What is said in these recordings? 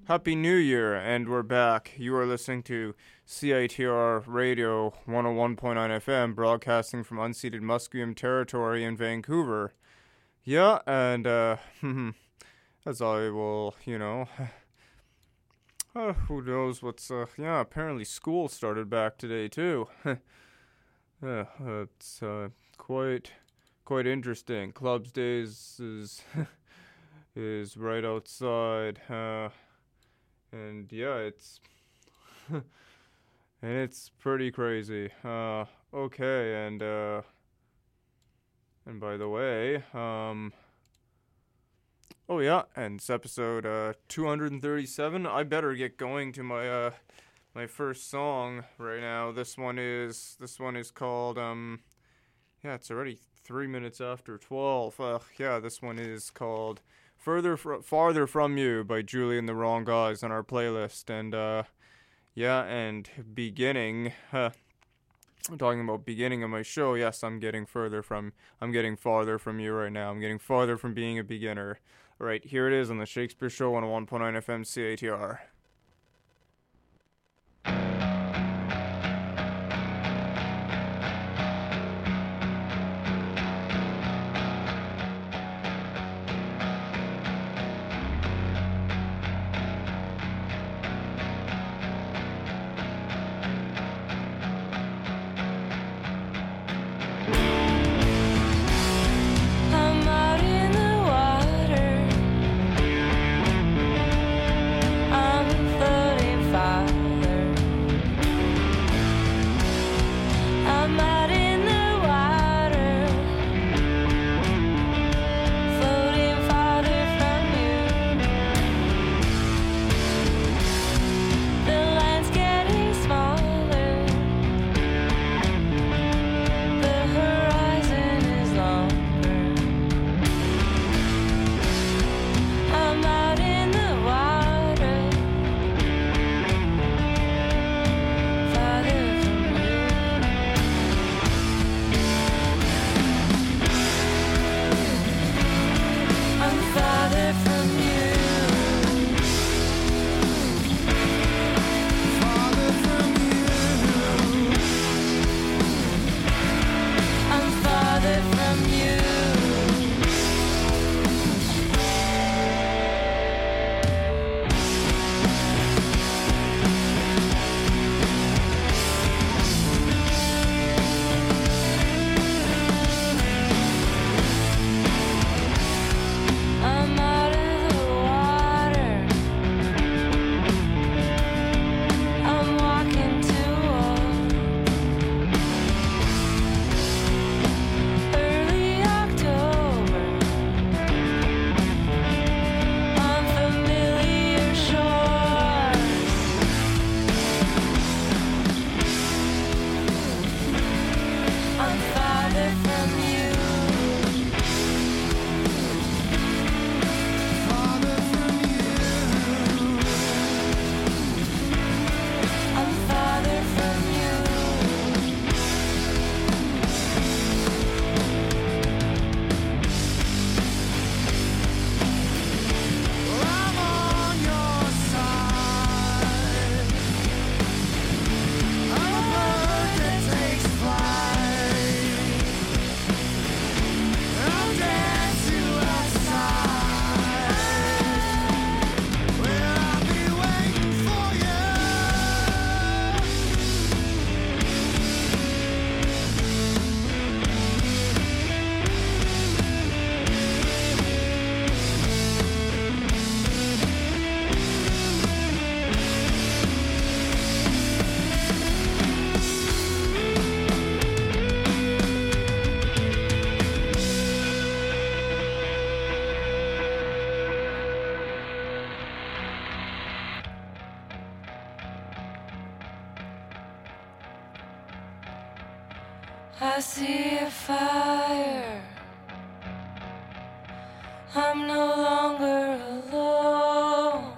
Happy New Year, and we're back. You are listening to CITR Radio 101.9 FM, broadcasting from unceded Musqueam territory in Vancouver. Yeah, and, as I will, who knows what's, apparently school started back today, too. Yeah, it's, quite interesting. Clubs Days is, is right outside, and yeah, it's and it's pretty crazy. Okay, and by the way, oh yeah, and it's episode 237. I better get going to my my first song right now. This one is called it's already 3 minutes after 12. This one is called Farther From You by Julie and the Wrong Guys on our playlist. And, and beginning, I'm talking about beginning of my show. Yes, I'm getting farther from you right now. I'm getting farther from being a beginner. All right, here it is on the Shakespeare Show on 101.9 FM CATR. I see a fire. I'm no longer alone.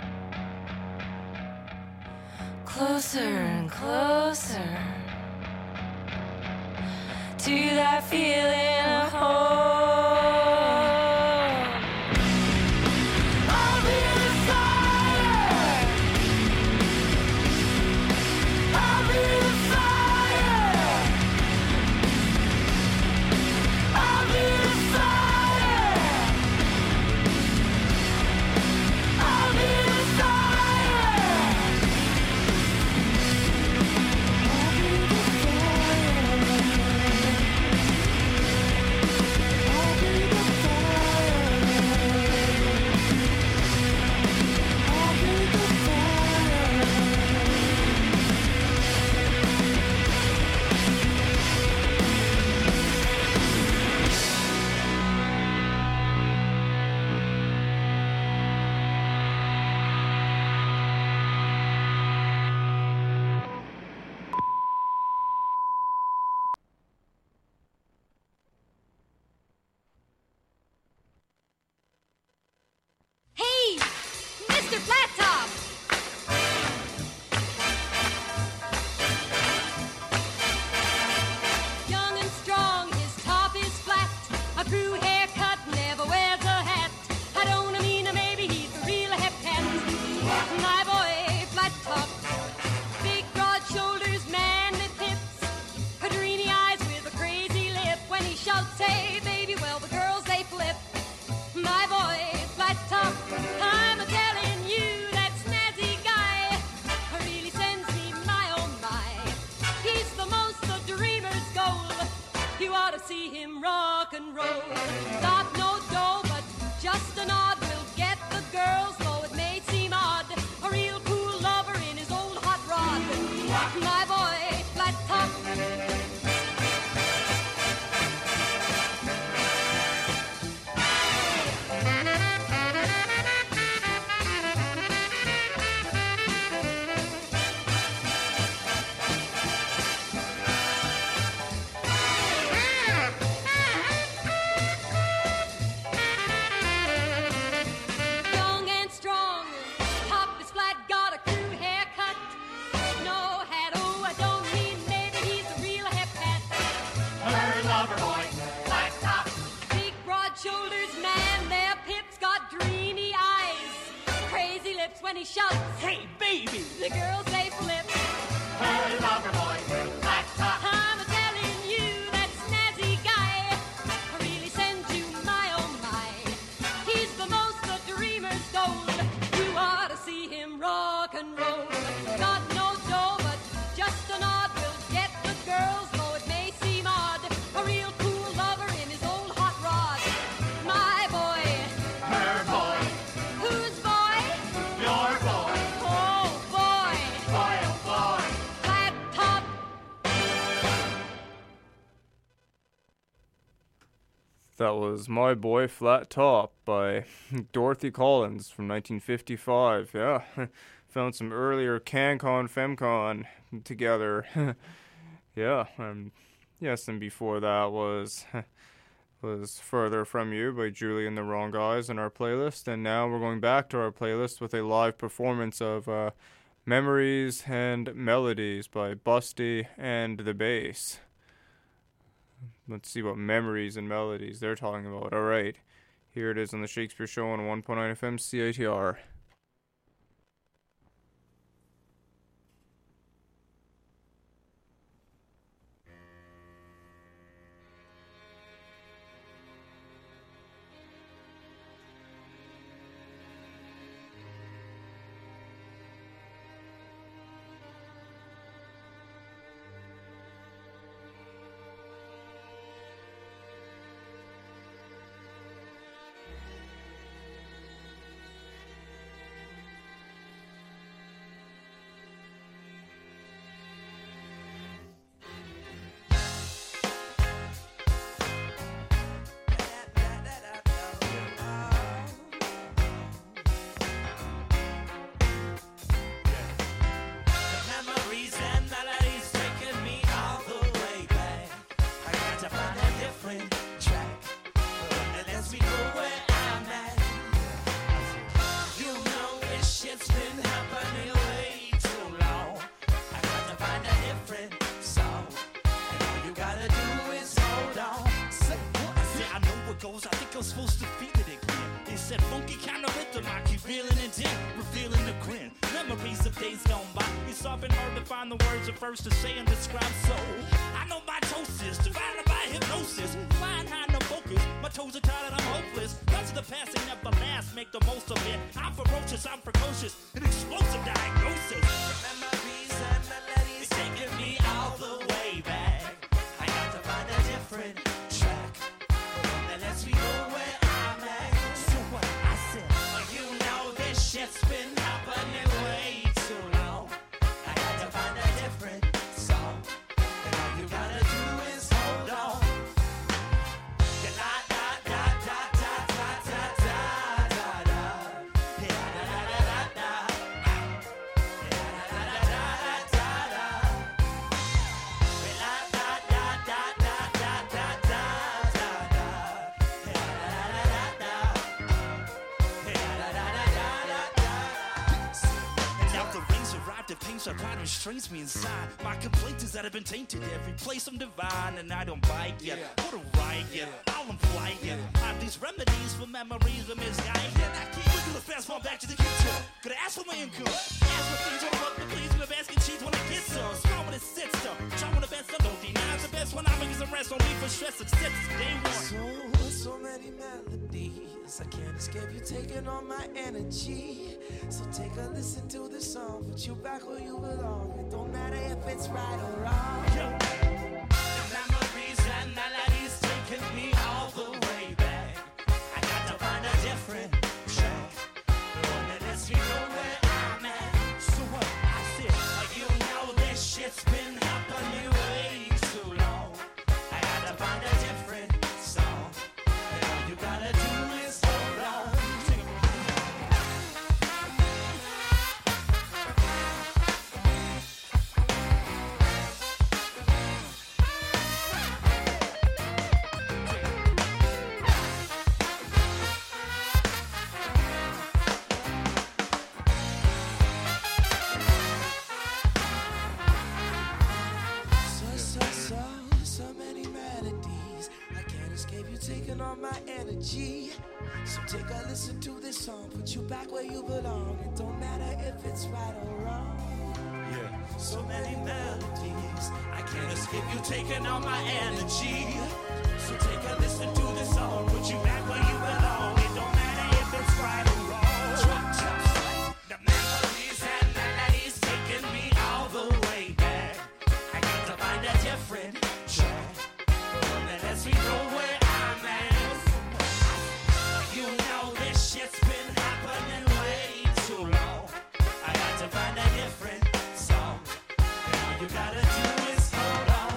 Closer and closer to that feeling of home. I'll be the fire. when he shouts, Hey, baby! the girls say flip. Her lover boy with flat top. I'm telling you, that snazzy guy really sends you my oh my. He's the most the dreamer's gold. You ought to see him rock and roll. Got no dough, but just a nod will get the girls, though it may seem odd. A real cool lover in his old hot rod. My boy, Her boy, whose boy? your boy. Oh boy, Boy, oh boy. flat top. That was My Boy Flat Top by Dorothy Collins from 1955. Yeah, found some earlier CanCon FemCon together. Yeah, yes, and before that was Further From You by Julie and the Wrong Guys in our playlist. And now we're going back to our playlist with a live performance of Memories and Melodies by Busty and the Bass. Let's see what memories and melodies they're talking about. All right, here it is on the Shakespeare Show on 1.9 FM CITR. Memories and melodies taking me all the way back. I got to find a different track that lets me go where I'm at. You know this shit's been happening way too long. I got to find a different song, and all you gotta do is hold on. Say what? I said I know what goes. I think I'm supposed to feel it again. They said funky kind of rhythm. I keep feeling it in, revealing the grin. Memories of days gone by. It's often hard to find the words at first to say and describe. So I know my toast divided by hypnosis. Flying high, no focus. My toes are tired and I'm hopeless. Runs of the past they never last. Make the most of it. I'm ferocious. I'm precocious. An explosive diagnosis. Memories and melodies taking me all the way back. I got to find a different track that lets me go where I'm at. So what? I said. You know this shit's been happening way too long. I got to find a different song, and all you gotta do is hold on. Da da da da da da da da da da. Da da da da da. Da da da da da da. Da da da da da da da da da. Da da da da da. And now the rings arrived, the pains are right and strains me inside. My complaint is that I've been tainted every place I'm divine, and I don't bite yet. What a riot yet, all I'm flight yet. I have these remedies for memories of misguided. I keep looking to fast forward back to the kitchen. Could I ask for my income? Ask for things on what the please with a basket cheese when I get some. Small when it sits some. Try when the best some don't deny the best when I make some rest. Don't need for stress, success is day one. So many melodies, I can't escape you taking all my energy. So take a listen to the song, put you back where you belong. It don't matter if it's right or wrong. The memories and melodies taking me all the way back. I got to find a different track, the one that lets me go where I'm at. So what? I said. You know this shit's been happening way too long. I got to find a different song, and all you gotta do is hold on. So many melodies. I can't escape you taking all my energy. So take a listen to this song, put you back where you belong. It don't matter it's right or wrong. Yeah, so many melodies. I can't escape you taking all my energy. So take a listen to this song, put you back where you belong. It don't matter if it's right or wrong. The memories and melodies taking me all the way back. I got to find a different track that lets me know where I'm at. You know this shit's been happening way too long. I got to find a different song. And all you gotta do is hold on.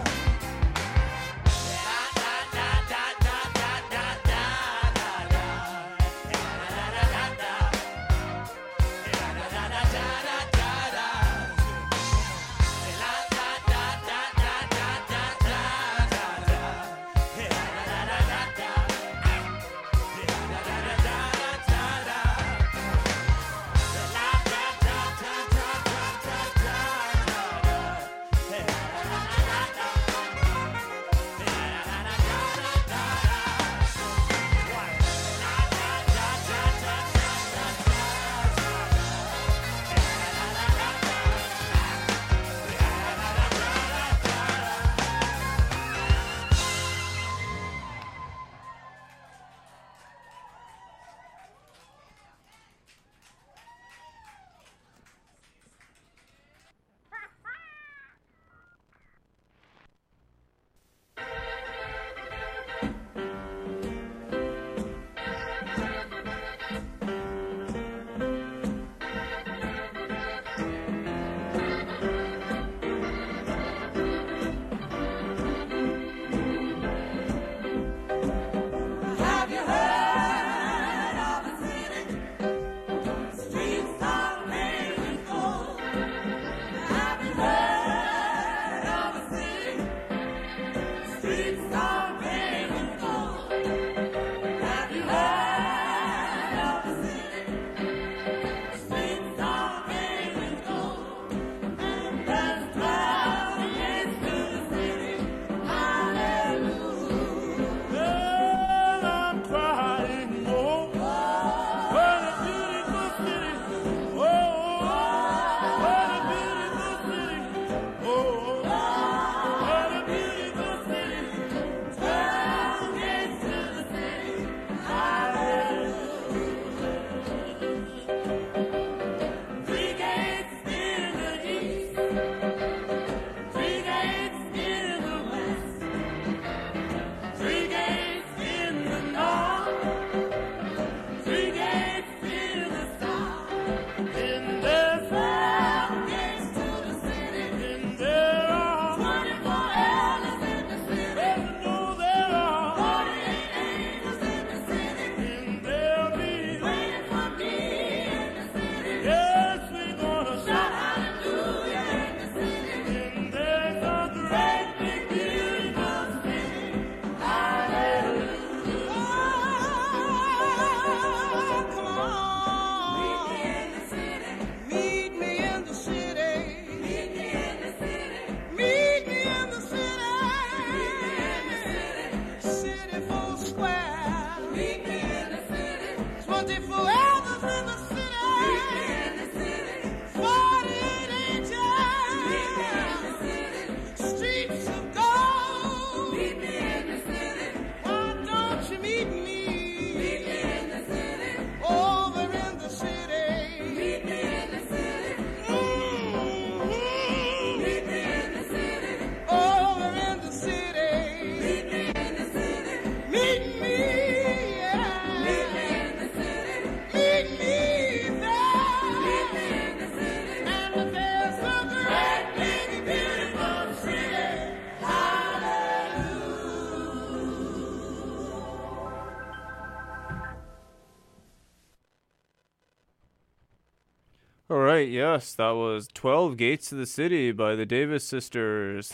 Alright, yes, that was 12 Gates to the City by the Davis Sisters.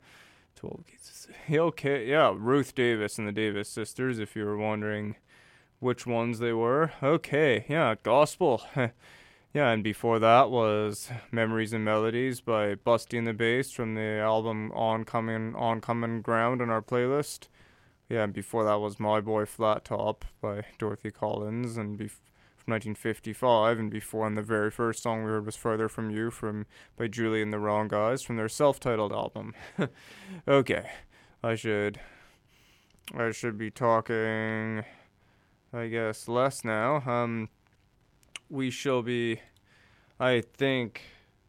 12 Gates to the City. Okay, yeah, Ruth Davis and the Davis Sisters, if you were wondering which ones they were. Okay, yeah, gospel. Yeah, and before that was Memories and Melodies by Busty and the Bass from the album Oncoming Ground on our playlist. Yeah, and before that was My Boy Flat Top by Dorothy Collins, and from 1955, and before, and the very first song we heard was Farther From You by Julie and the Wrong Guys from their self-titled album. Okay, I should be talking, I guess, less now. We shall be, I think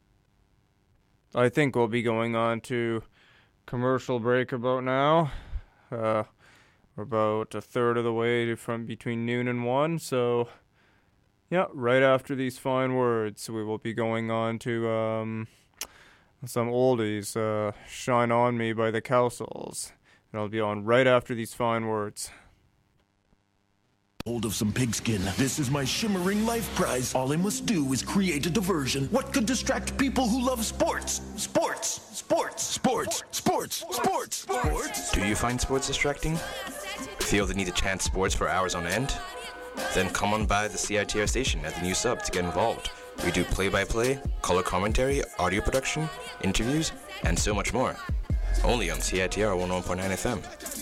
we'll be going on to commercial break about now. We're about a third of the way from between noon and 1, so yeah, right after these fine words, we will be going on to some oldies, Shine On Me by the Cowsills, and I'll be on right after these fine words. Hold of some pigskin. This is my shimmering life prize. All I must do is create a diversion. What could distract people who love sports? Sports. Sports. Sports. Sports. Sports. Sports. Do you find sports distracting? Feel the need to chant sports for hours on end? Then come on by the CITR station at the new sub to get involved. We do play-by-play, color commentary, audio production, interviews, and so much more. Only on CITR 101.9 FM.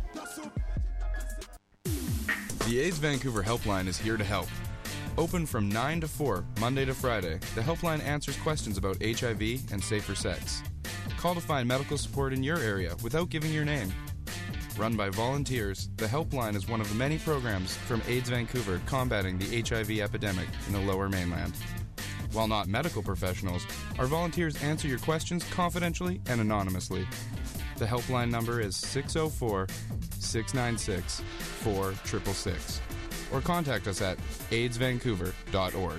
The AIDS Vancouver Helpline is here to help. Open from 9 to 4, Monday to Friday, the helpline answers questions about HIV and safer sex. Call to find medical support in your area without giving your name. Run by volunteers, the helpline is one of the many programs from AIDS Vancouver combating the HIV epidemic in the Lower Mainland. While not medical professionals, our volunteers answer your questions confidentially and anonymously. The helpline number is 604-696-4666, or contact us at aidsvancouver.org.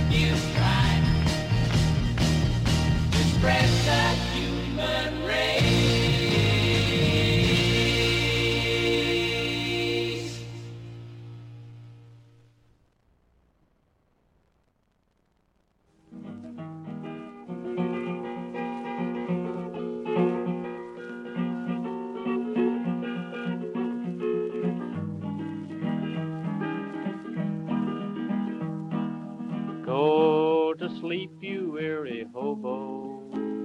Spread the human race. go to sleep, you weary hobo.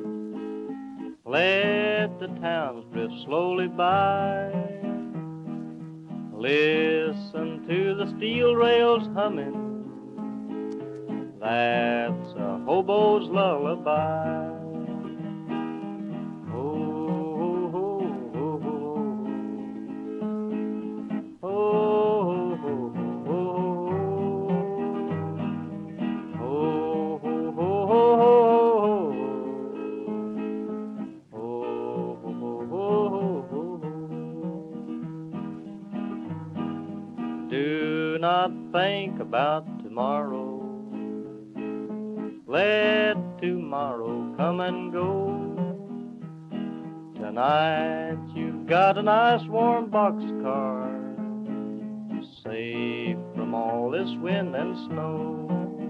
Let the towns drift slowly by. Listen to the steel rails humming. That's a hobo's lullaby. Do not think about tomorrow. Let tomorrow come and go. Tonight you've got a nice warm boxcar, safe from all this wind and snow.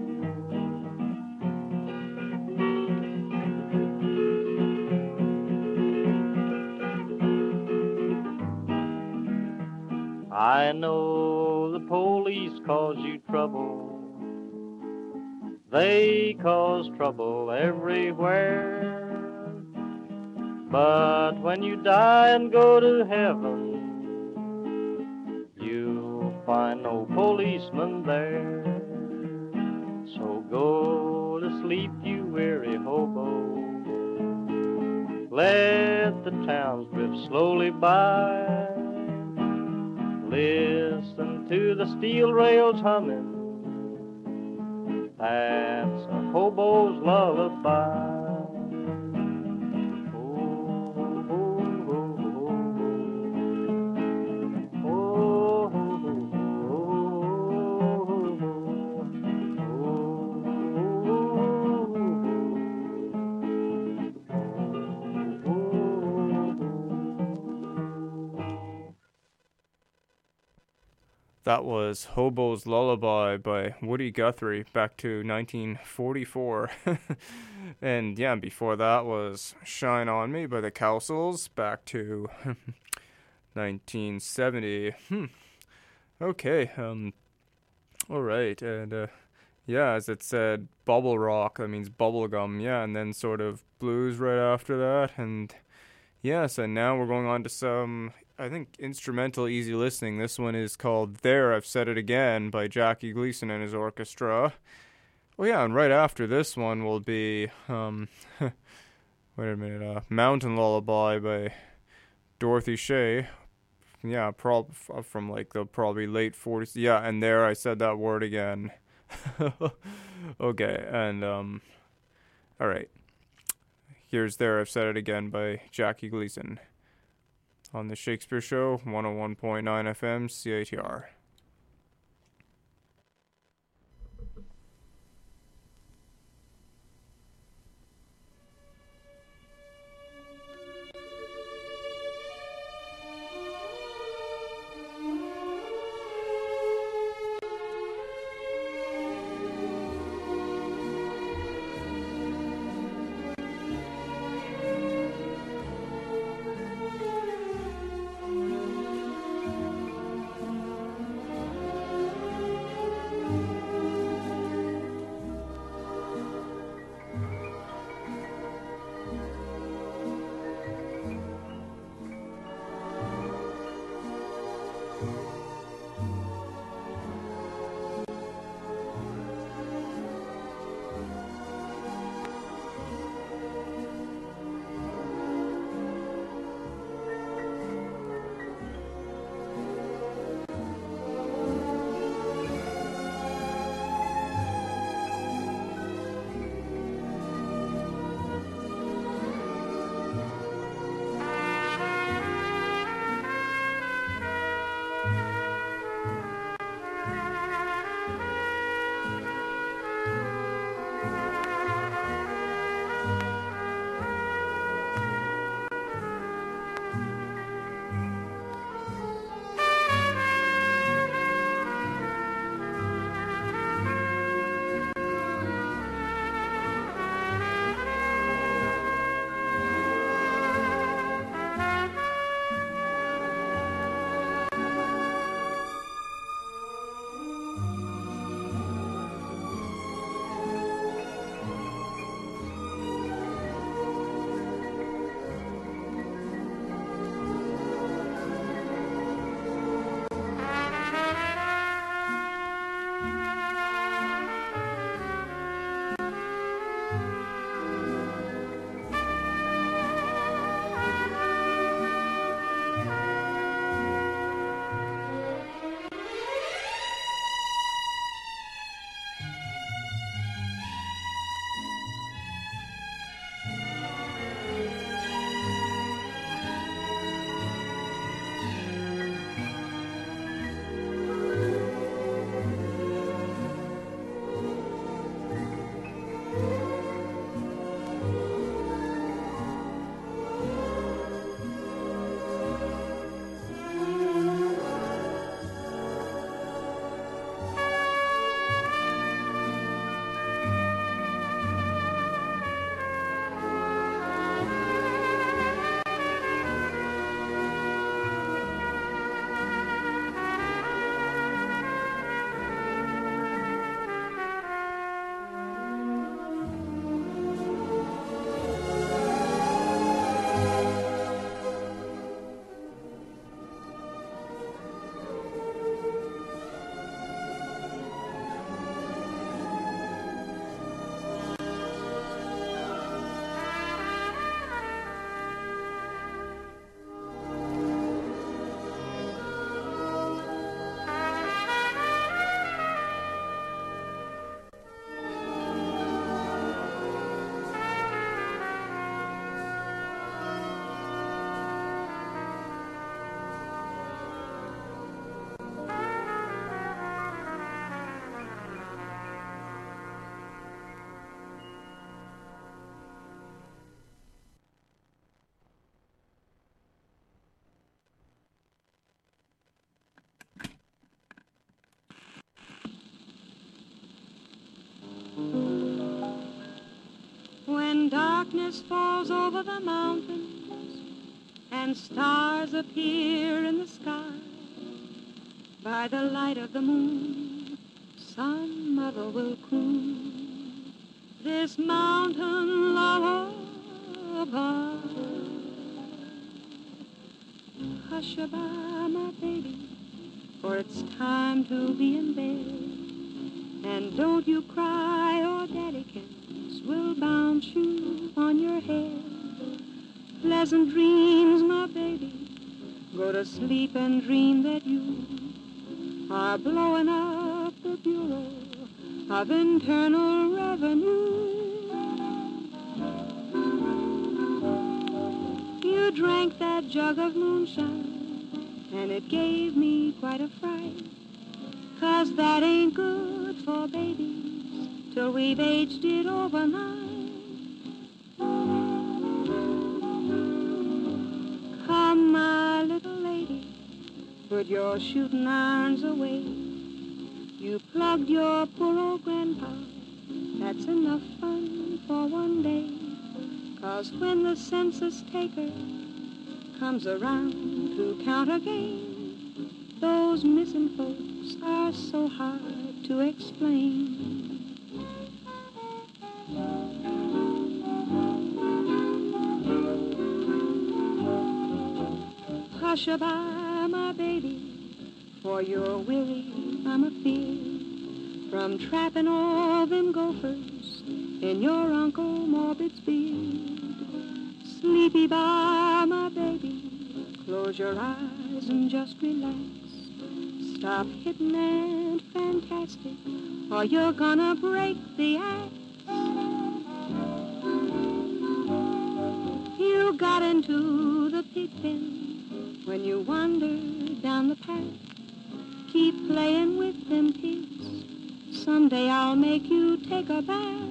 I know the police cause you trouble. They cause trouble everywhere. But when you die and go to heaven, you'll find no policeman there. So go to sleep, you weary hobo. Let the towns drift slowly by. Listen to the steel rails humming. That's a hobo's lullaby. That was Hobo's Lullaby by Woody Guthrie, back to 1944. And yeah, before that was Shine On Me by the Cowsills, back to 1970. Okay, alright, and yeah, as it said, bubble rock, that means bubblegum, yeah, and then sort of blues right after that, and yes, and now we're going on to some, I think, instrumental easy listening. This one is called There, I've Said It Again by Jackie Gleason and his orchestra. Oh yeah, and right after this one will be, wait a minute, Mountain Lullaby by Dorothy Shea. Yeah, from like the probably late 40s. Yeah, and there I said that word again. Okay, and, alright. Here's There, I've Said It Again by Jackie Gleason on the Shakespeare Show, 101.9 FM, CITR. darkness falls over the mountains and stars appear in the sky, by the light of the moon, some mother will croon this mountain lullaby. Hush-a-bye, my baby, for it's time to be in bed. And don't you cry or daddykins will bounce you on your head. Pleasant dreams, my baby, go to sleep and dream that you are blowing up the Bureau of Internal Revenue. You drank that jug of moonshine, and it gave me quite a fright, 'cause that ain't good for babies till we've aged it overnight. Come, my little lady, put your shooting irons away. You plugged your poor old grandpa, that's enough fun for one day. 'Cause when the census taker comes around to count again, those missing folks are so hard to explain. Hush-a-bye, my baby, for you're weary, I'm afeard, from trapping all them gophers in your Uncle Morbid's beard. Sleepy bye, my baby, close your eyes and just relax. Stop hitting and fantastic, or you're gonna break the axe. You got into the pig pen when you wandered down the path. Keep playing with them pigs, someday I'll make you take a bath.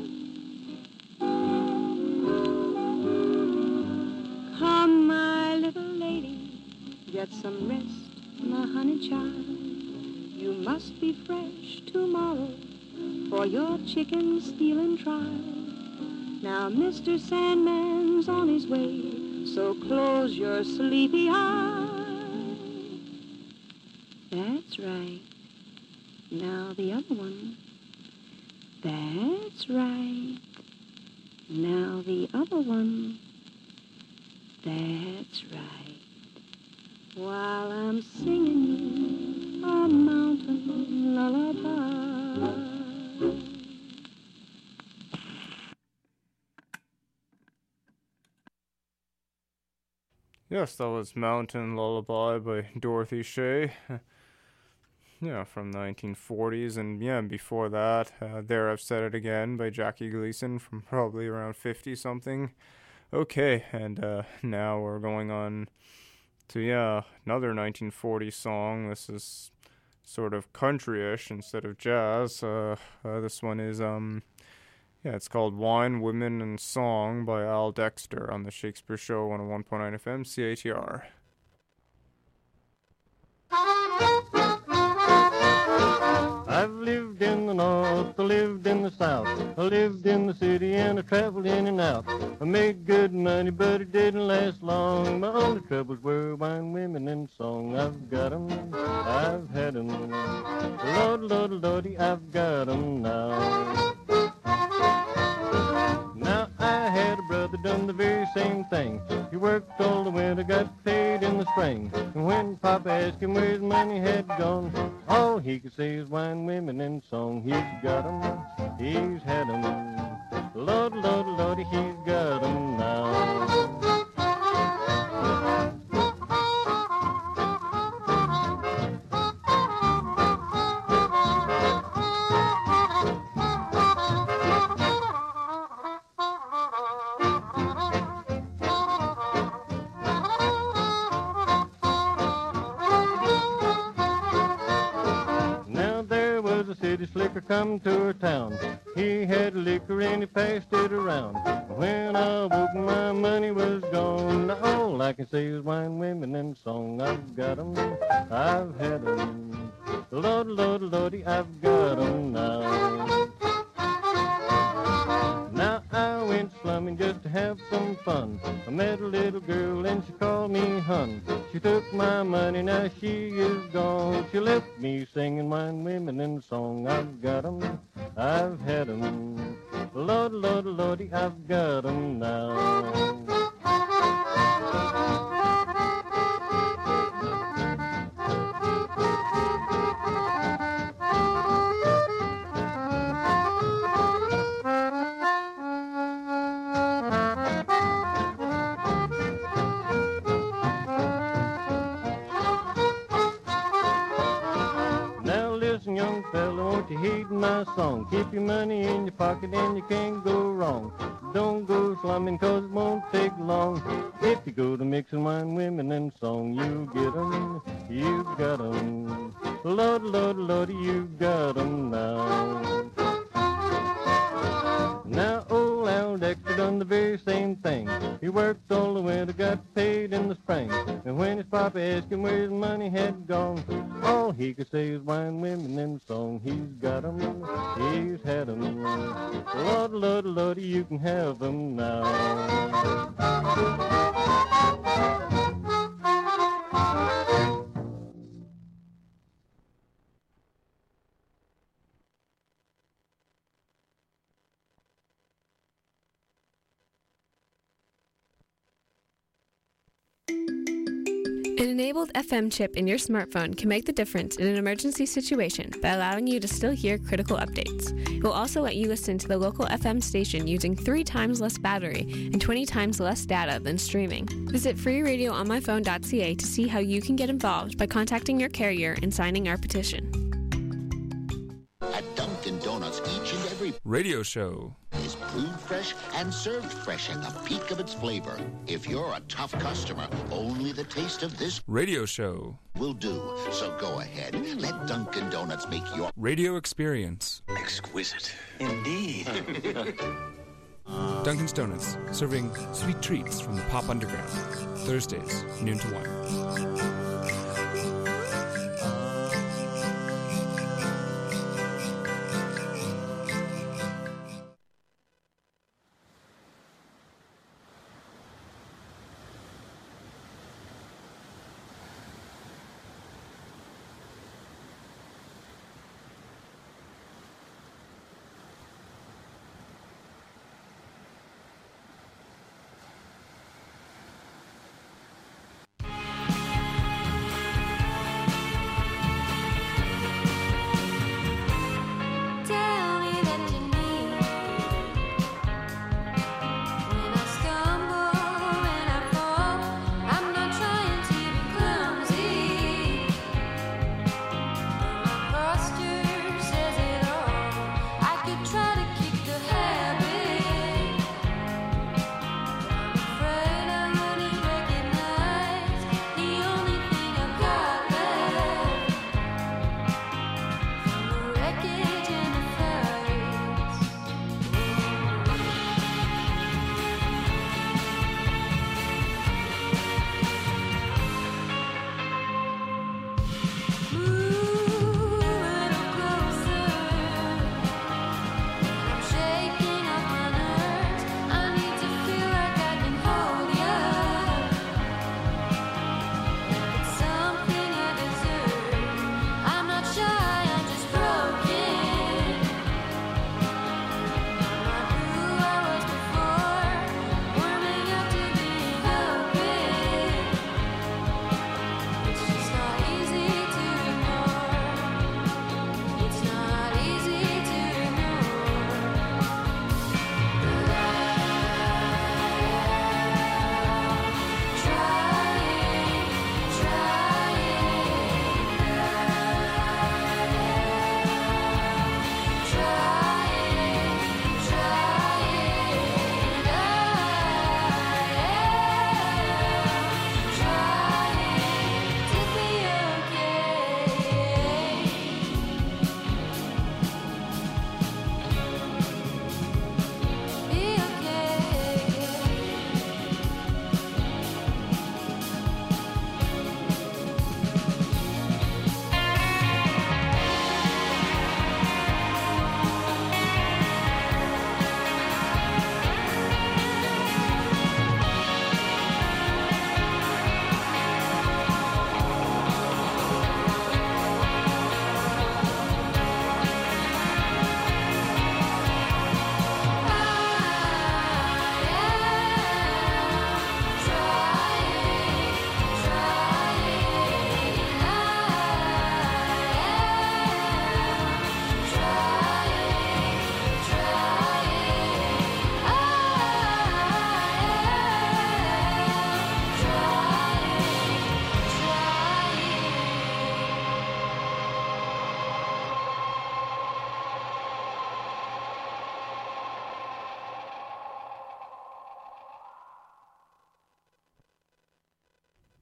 Come, my little lady, get some rest, my honey child. You must be fresh tomorrow for your chicken stealing trial. Now Mr. Sandman's on his way, so close your sleepy eyes. That's right. Now the other one. That's right. Now the other one. That's right. While I'm singing you a mountain lullaby. Yes, that was Mountain Lullaby by Dorothy Shea. Yeah, from the 1940s, and yeah, before that, There I've Said It Again by Jackie Gleason from probably around 50-something. Okay, and now we're going on to, another 1940 song. This is sort of country-ish instead of jazz. This one is, it's called Wine, Women, and Song by Al Dexter on the Shakespeare Show on 101.9 FM, CATR. I've lived in the north, I lived in the south, I lived in the city and I traveled in and out. I made good money, but it didn't last long. My only troubles were wine, women, and song. I've got 'em, I've had 'em. Lord, Lord, Lordy, I've got 'em now. Now I had a brother done the very same thing. He worked all the winter, got paid in the spring. And when Papa asked him where his money had gone, all he could say is wine, women, and song. He's got 'em, he's had 'em. Lord, Lord, Lordy, he's got 'em now. Slicker come to our town. He had liquor and he passed it around. When I woke, my money was gone. All I can say is wine, women, and song. I've got 'em, I've had 'em. Lord, Lord, Lordy, I've got 'em now. Now I went slum coming just to have some fun. I met a little girl and she called me hun. She took my money, now she is gone. She left me singing wine, women, and song. I've got 'em, I've had 'em. Lord, Lord, Lordy, I've got 'em now. Young fella, won't you heed my song? Keep your money in your pocket and you can't go wrong. Don't go slumming 'cause it won't take long. If you go to mixing wine, women, and song, you get 'em, you got 'em. Lord, Lord, Lord, you got 'em now. Now old Al Dexter done the very same thing. He worked all the winter, got paid in the spring. And when his papa asked him where his money had gone, all he could say is wine, women, and song. He's got 'em, he's had 'em. Lord, Lord, Lord, you can have 'em now. An enabled FM chip in your smartphone can make the difference in an emergency situation by allowing you to still hear critical updates. It will also let you listen to the local FM station using 3 times less battery and 20 times less data than streaming. Visit freeradioonmyphone.ca to see how you can get involved by contacting your carrier and signing our petition. At Dunkin' Donuts, each and every Radio show is brewed fresh and served fresh at the peak of its flavor. If you're a tough customer, only the taste of this radio show will do. So go ahead, let Dunkin' Donuts make your radio experience exquisite. Indeed. Dunkin' Donuts, serving sweet treats from the pop underground. Thursdays, noon to 1.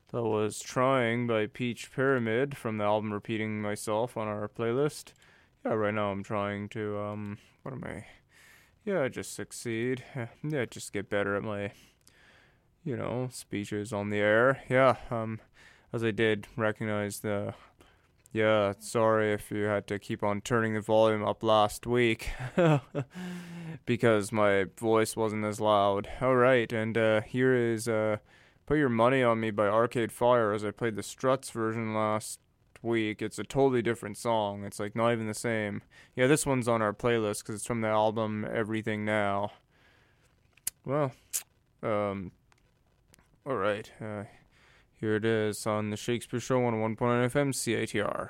That was Trying by Peach Pyramid from the album Repeating Myself on our playlist. Yeah, right now I'm trying to, what am I? Yeah, just succeed. Yeah, just get better at my, speeches on the air. Yeah, as I did recognize yeah, sorry if you had to keep on turning the volume up last week because my voice wasn't as loud. Alright, and here is Put Your Money on Me by Arcade Fire, as I played the Struts version last week. It's a totally different song. It's like not even the same. Yeah, this one's on our playlist because it's from the album Everything Now. Well, alright. Here it is on the Shakespeare Show on 1.9 FM CITR.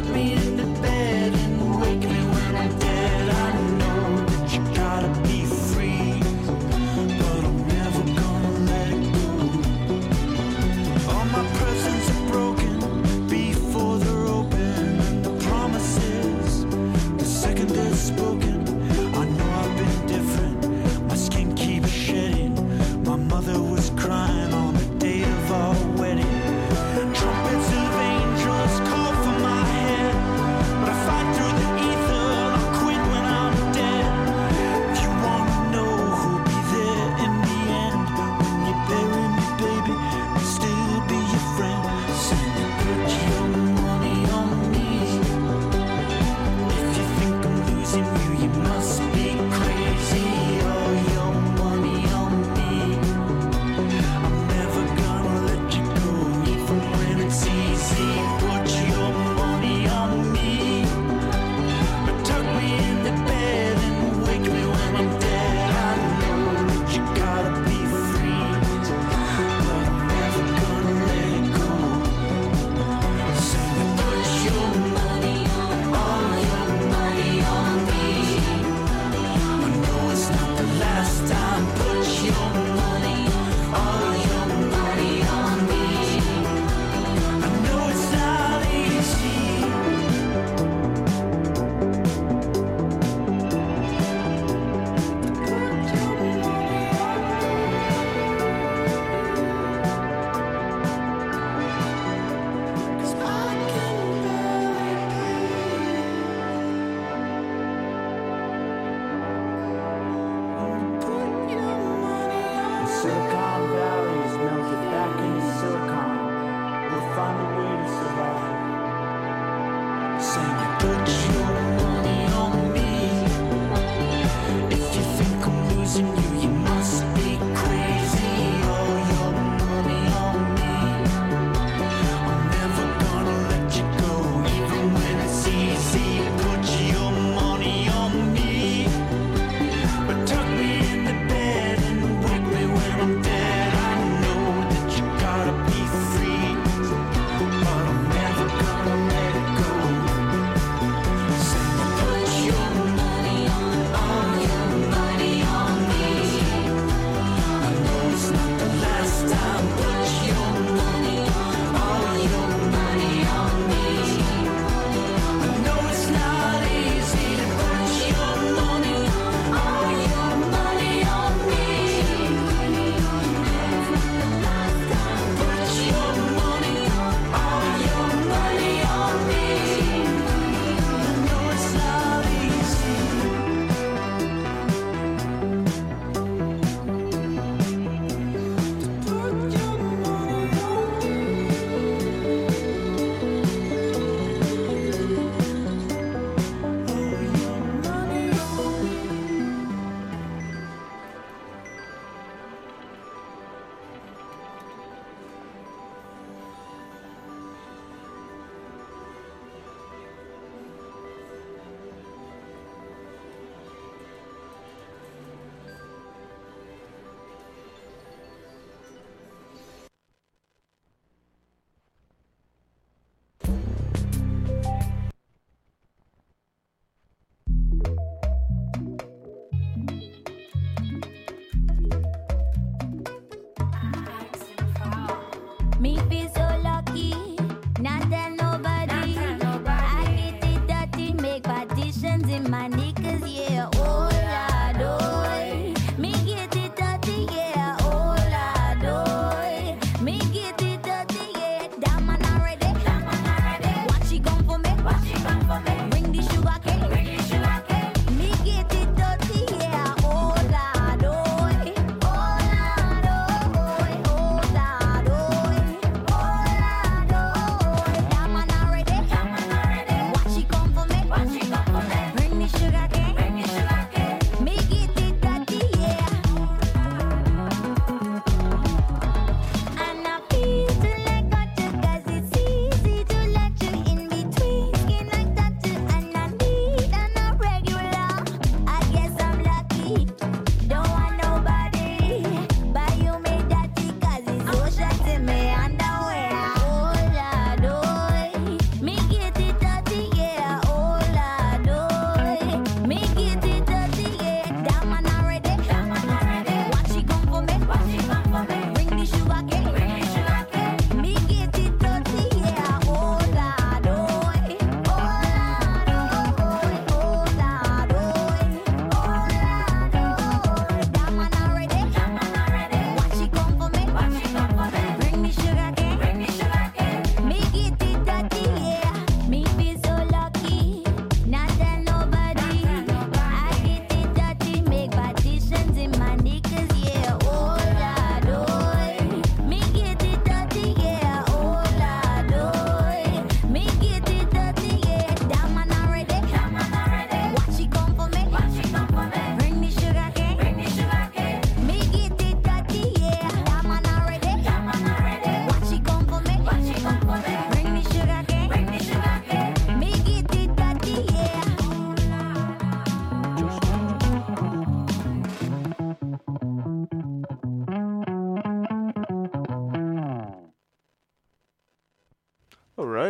Be free.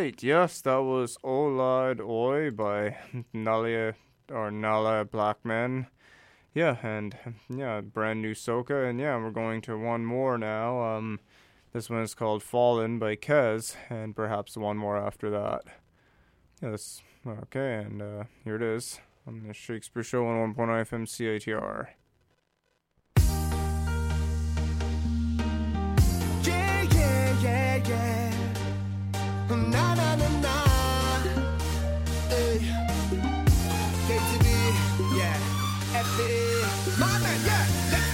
right, yes, that was Olad Oi by Nala Blackman. Yeah, and yeah, brand new soca, and yeah, we're going to one more now. This one is called Fallen by Kez, and perhaps one more after that. Yes, okay, and here it is on the Shakespeare Show on 1.9 FM CITR. Yeah. Na na na na. Hey. KTB, yeah. FA. My man, yeah. Let's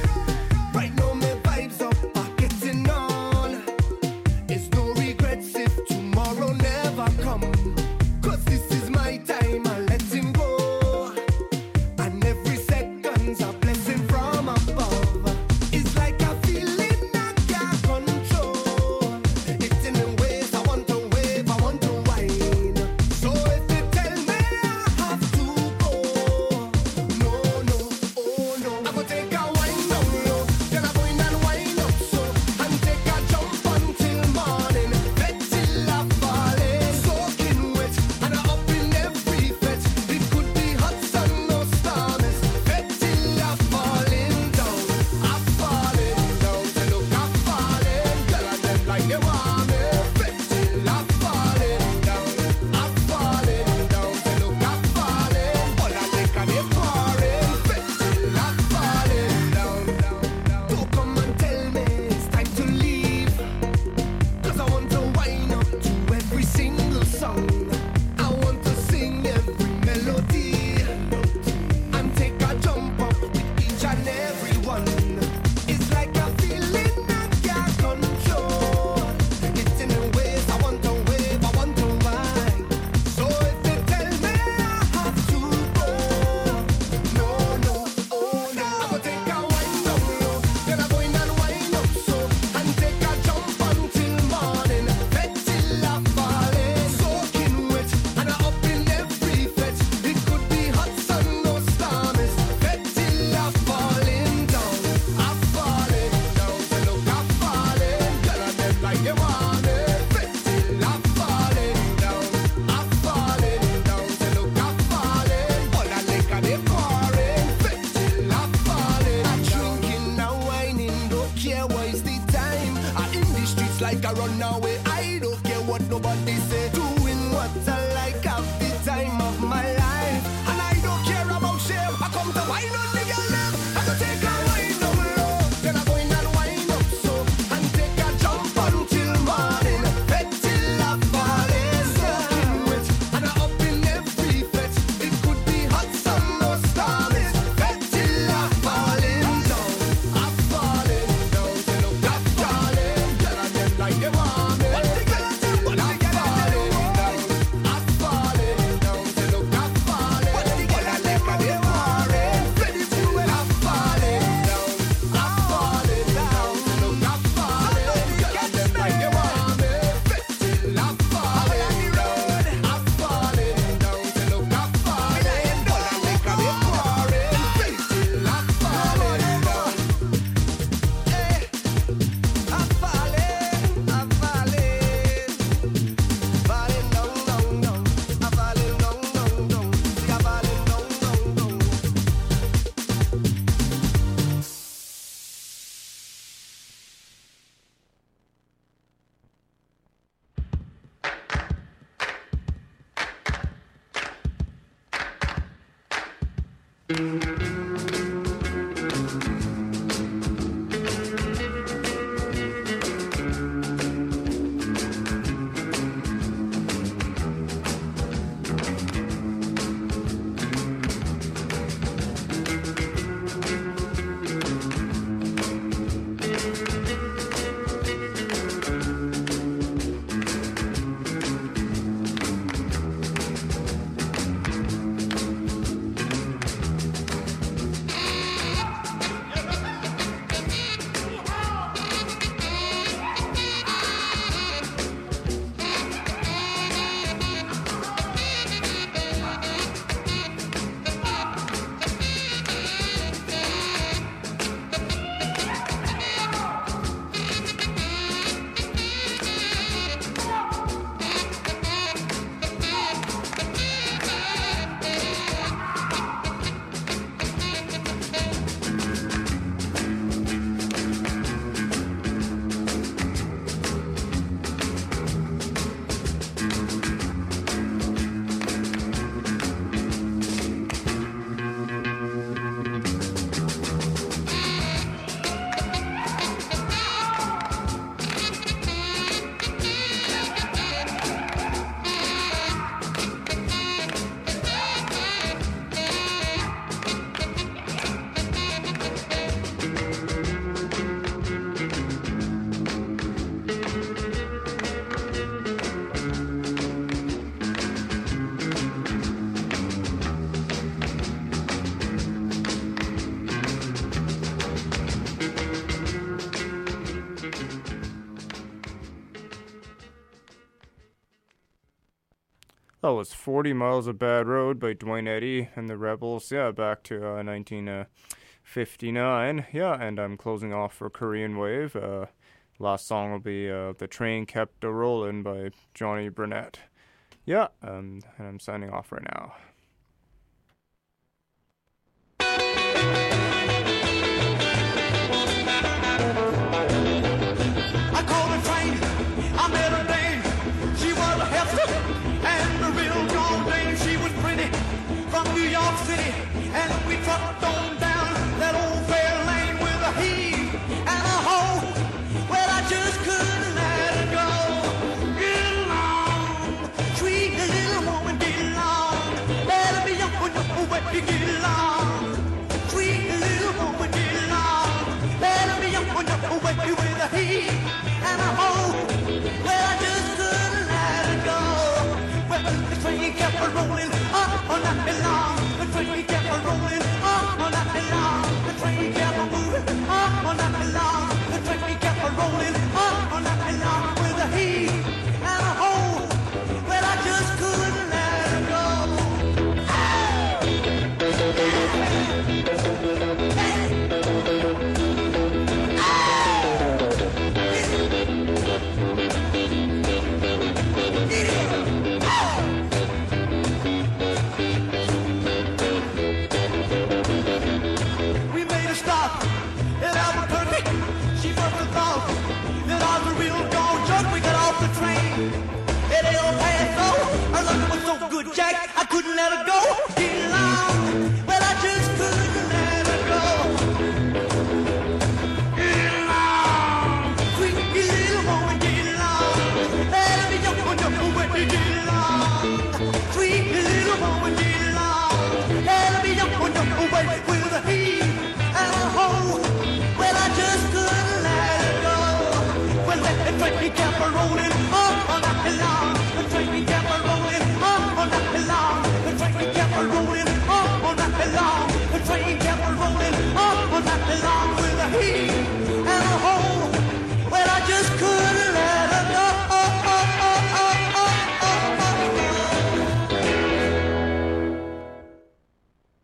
go. Right now, my vibes up are getting on. It's no regrets if tomorrow never come. 'Cause this is my time, I let him go. And every second's a blessing from above. It's like a feeling I can't control. It's in the ways I want to wave, I want to whine. So if you tell me I have to go, no, oh no. I go take a wine down low, then I go in and wine up so, and take a jump until morning. Bet till I fall in, soaking wet, and I up in every fet. It could be hot sun or stormies. Bet till I falling down, I'm falling down. Say look, I'm falling, girl, and them like they want me. Bet till I'm falling down, I'm falling down. Say look, I'm falling, all I think I'm pouring. Bet till I'm falling down. Don't come and tell me it's time to leave, 'cause I want to wind up to every single song. I want to sing every melody and take a jump up with each and every one. It's like a feeling I can't control. It's in the ways I want to wave, I want to whine. So if you tell me I have to go, no, oh no. I go take a wine down low, then I go in and wine up so, and take a jump until morning. Bet till I falling, soaking wet, and I up in every fet. It could be hot sun or stormies. Bet till I falling down, I'm falling down. Say look, I'm falling, girl, and them like they want me. Bet till I'm falling down, I'm falling down. Say look, I'm falling, all I liquor they pouring. Bet till I'm falling. I'm drinking now, whining, don't care what's the time. I'm in the streets like I run away. I don't care what nobody say. Doing what I like, have the time of my life, and I don't care about shame. I come to wine on the girl them. I go take a wine down low, then I go in and wine up so, and take a jump until morning. Bet till I falling, soaking wet, and I up in every fet. It could be hot sun or stormies. Bet till I falling down, I'm falling down. Say look, I'm falling, girl, and them like they want me. What the girl them? What the girl them? I'm falling down. Say look, I'm falling. What the girl them? All I like they pouring. Ready for when I'm falling down, I'm falling down. Say look, I'm falling, girl, and them like they want me. Bet till I'm falling down, I'm falling down. Say look, I'm falling, all I like they pouring. Bet till I'm falling down. Hey, I'm falling down, down. I'm falling down, down. See, I'm falling down, down. That was 40 Miles of Bad Road by Dwayne Eddy and the Rebels. Yeah, back to 1959. Yeah, and I'm closing off for Korean Wave. Last song will be The Train Kept A-Rollin' by Johnny Burnett. Yeah, and I'm signing off right now. I called a train, I met a dame. She was a hefty and a real John dame. She was pretty from New York City, and we trucked on down that old fair lane with a heave and a hoe. Well, I just couldn't let her go. Get along, sweet little woman, get along. Better be young when you get along. Sweet little woman, get along. Better be young when you with a heave and a hoe. Well, I just couldn't let her go. Well, the train kept a rolling all night long. The train kept a rolling all night long. The train kept a moving all night long. The train kept a rolling all night long with a heave and a hoe. Well, I just couldn't let her go. We made a stop in Albuquerque. She must have thought that I was a real gone jerk. We got off the train at El Paso. Her luck was so good, Jack, I couldn't let her go.